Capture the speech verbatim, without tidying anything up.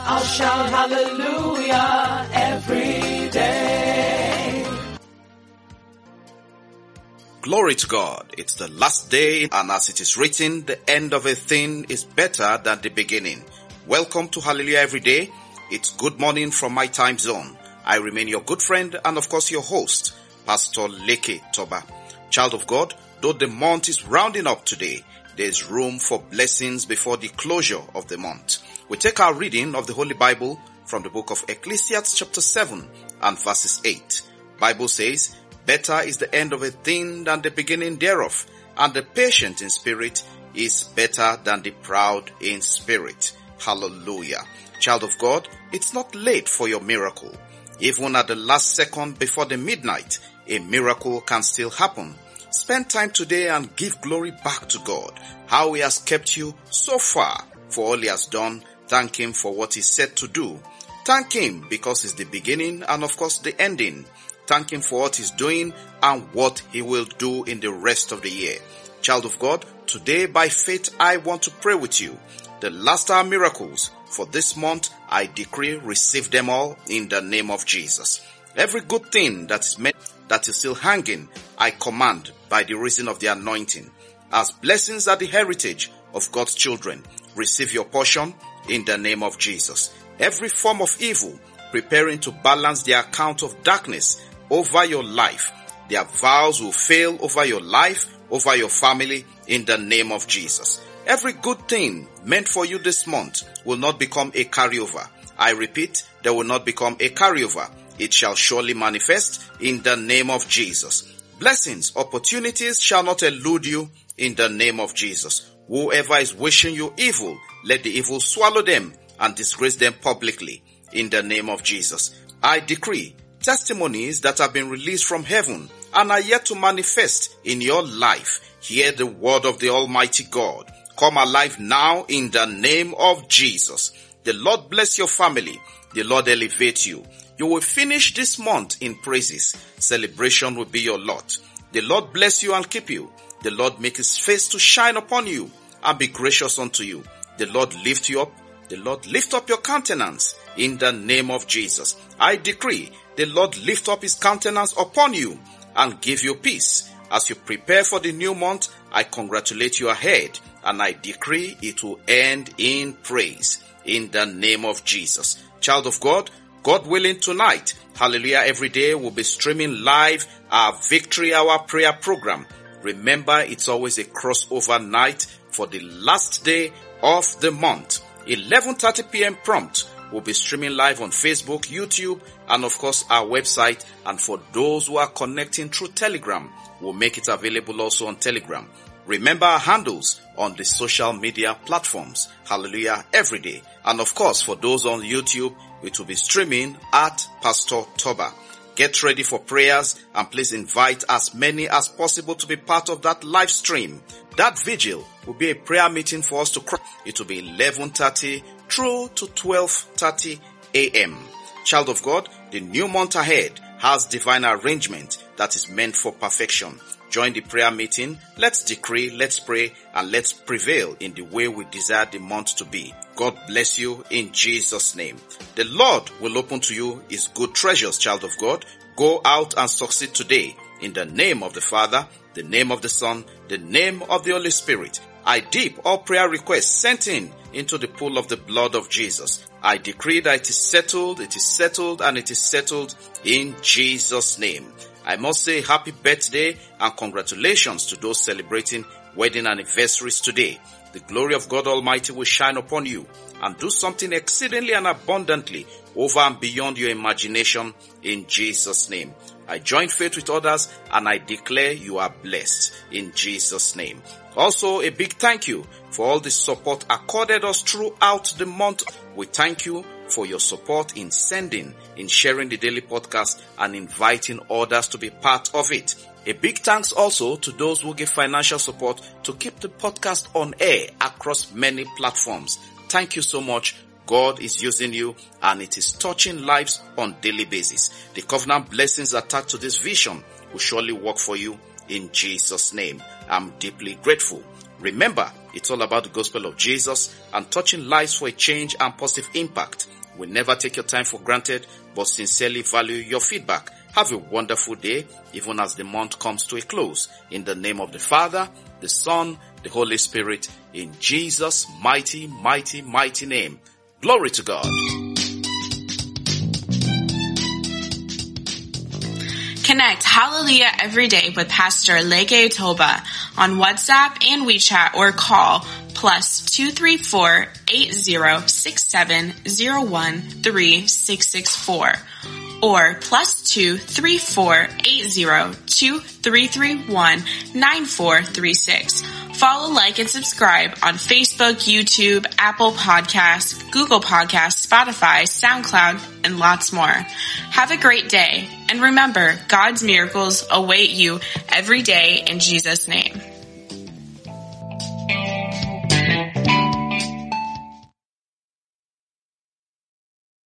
I'll shout hallelujah every day. Glory to God. It's the last day, and as it is written, the end of a thing is better than the beginning. Welcome to Hallelujah Every Day. It's good morning from my time zone. I remain your good friend and of course your host, Pastor Leke Toba. Child of God, though the month is rounding up today, there's room for blessings before the closure of the month. We take our reading of the Holy Bible from the book of Ecclesiastes chapter seven and verses eight. Bible says, better is the end of a thing than the beginning thereof, and the patient in spirit is better than the proud in spirit. Hallelujah. Child of God, it's not late for your miracle. Even at the last second before the midnight, a miracle can still happen. Spend time today and give glory back to God. How He has kept you so far for all He has done. Thank Him for what He's set to do. Thank Him because He's the beginning and of course the ending. Thank Him for what He's doing and what He will do in the rest of the year. Child of God, today by faith I want to pray with you. The last hour miracles for this month, I decree, receive them all in the name of Jesus. Every good thing that is meant, that is still hanging, I command by the reason of the anointing. As blessings are the heritage of God's children, receive your portion in the name of Jesus. Every form of evil preparing to balance the account of darkness over your life, their vows will fail over your life, over your family in the name of Jesus. Every good thing meant for you this month will not become a carryover. I repeat, they will not become a carryover. It shall surely manifest in the name of Jesus. Blessings, opportunities shall not elude you in the name of Jesus. Whoever is wishing you evil, let the evil swallow them and disgrace them publicly in the name of Jesus. I decree testimonies that have been released from heaven and are yet to manifest in your life. Hear the word of the Almighty God. Come alive now in the name of Jesus. The Lord bless your family. The Lord elevate you. You will finish this month in praises. Celebration will be your lot. The Lord bless you and keep you. The Lord make His face to shine upon you and be gracious unto you. The Lord lift you up. The Lord lift up your countenance in the name of Jesus. I decree the Lord lift up His countenance upon you and give you peace. As you prepare for the new month, I congratulate you ahead and I decree it will end in praise in the name of Jesus. Child of God, God willing tonight, Hallelujah Every Day will be streaming live our Victory Hour prayer program. Remember, it's always a crossover night for the last day of the month. eleven thirty p.m. prompt. We'll be streaming live on Facebook, YouTube, and of course our website. And for those who are connecting through Telegram, we'll make it available also on Telegram. Remember our handles on the social media platforms. Hallelujah Every Day. And of course, for those on YouTube, it will be streaming at Pastor Toba. Get ready for prayers and please invite as many as possible to be part of that live stream. That vigil will be a prayer meeting for us to cry. It will be eleven thirty through to twelve thirty a.m. Child of God, the new month ahead has divine arrangement that is meant for perfection. Join the prayer meeting. Let's decree, let's pray, and let's prevail in the way we desire the month to be. God bless you in Jesus' name. The Lord will open to you His good treasures, child of God. Go out and succeed today in the name of the Father, the name of the Son, the name of the Holy Spirit. I dip all prayer requests sent in into the pool of the blood of Jesus. I decree that it is settled, it is settled, and it is settled in Jesus' name. I must say happy birthday and congratulations to those celebrating wedding anniversaries today. The glory of God Almighty will shine upon you and do something exceedingly and abundantly over and beyond your imagination in Jesus' name. I join faith with others and I declare you are blessed in Jesus' name. Also, a big thank you for all the support accorded us throughout the month. We thank you for your support in sending, in sharing the daily podcast and inviting others to be part of it. A big thanks also to those who give financial support to keep the podcast on air across many platforms. Thank you so much. God is using you and it is touching lives on daily basis. The covenant blessings attached to this vision will surely work for you in Jesus' name. I'm deeply grateful. Remember, It's all about the gospel of Jesus and touching lives for a change and positive impact. We never take your time for granted, but sincerely value your feedback. Have a wonderful day, even as the month comes to a close. In the name of the Father, the Son, the Holy Spirit, in Jesus' mighty, mighty, mighty name. Glory to God. Connect Hallelujah every day with Pastor Leke Toba on WhatsApp and WeChat or call plus two three four, eight zero six seven zero one three six six four or plus two three four, eight zero two three three one nine four three six. Follow, like, and subscribe on Facebook, YouTube, Apple Podcasts, Google Podcasts, Spotify, SoundCloud, and lots more. Have a great day, and remember, God's miracles await you every day in Jesus' name.